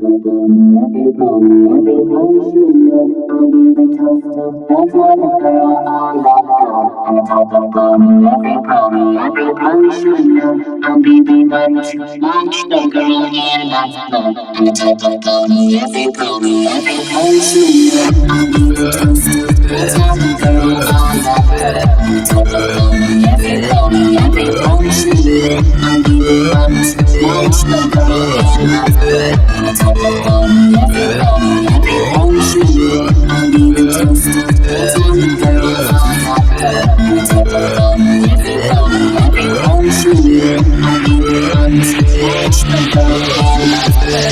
be the one to launch the girl in my flow. I'm the type of girl who every girl, every person. I'll be the toast, that's how the girl on the floor. I'm the type of girl who every girl, every person. I'll be the one to launch the girl in my flow. I'm the type of girl who every girl, every person. I'll be the toast, that's how the girl on the floor. I'm the type of girl who every girl, every person. I'll be the one to launch the girl in my floor.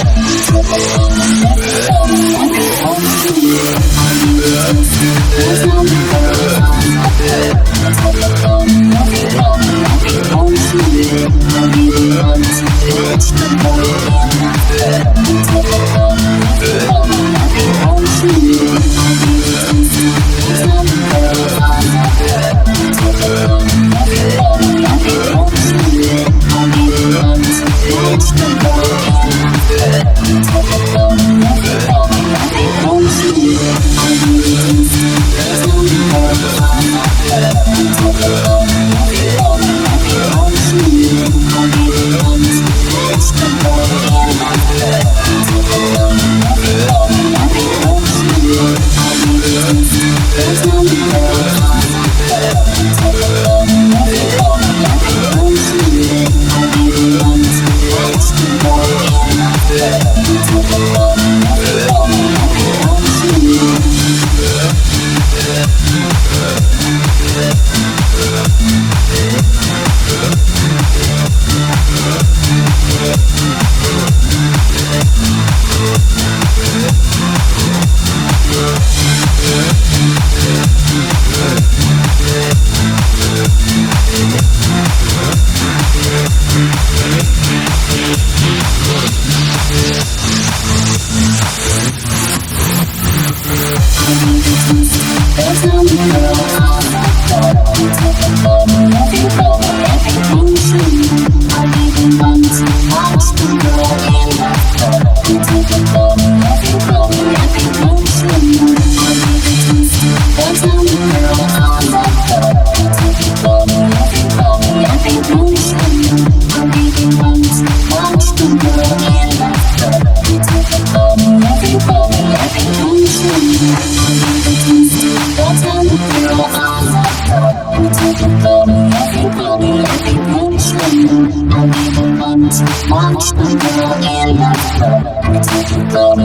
Watch the girl in the floor. I'm taking glory,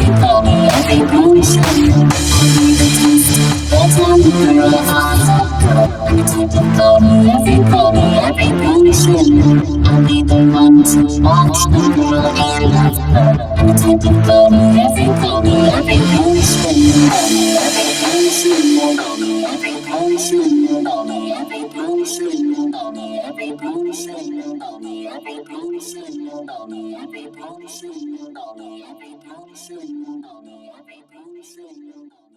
every motion. I'll be the taste, that's how the girl on the floor. I'm taking glory, every motion. I'll be the one to watch the girl in the floor. I'm taking glory, every motion. Every motion, every motion, every motion, every motion.